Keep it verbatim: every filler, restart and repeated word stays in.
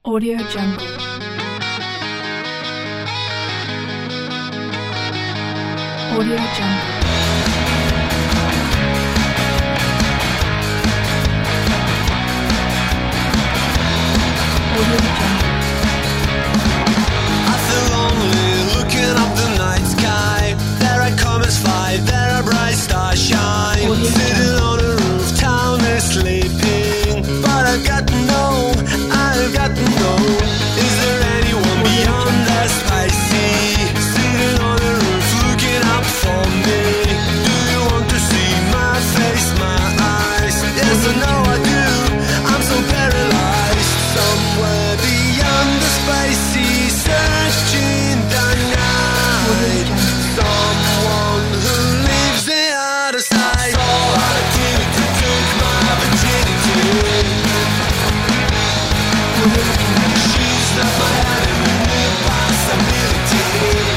Audio Jungle. Audio Jungle. Audio Jungle. I feel lonely looking up the night sky. There are comets fly, there are bright stars shine. Audio Sitting Jungle. on a roof, town is sleeping. But I've got to know, I've got to know, is there anyone beyond that spicy? Sitting on a roof looking up for me. Do you want to see my face, my eyes? Yes, I know I do, I'm so paralyzed. Somewhere beyond the spicy, searching the night. Someone who lives the other side. So activity took my virginity. She's not my enemy, possibility.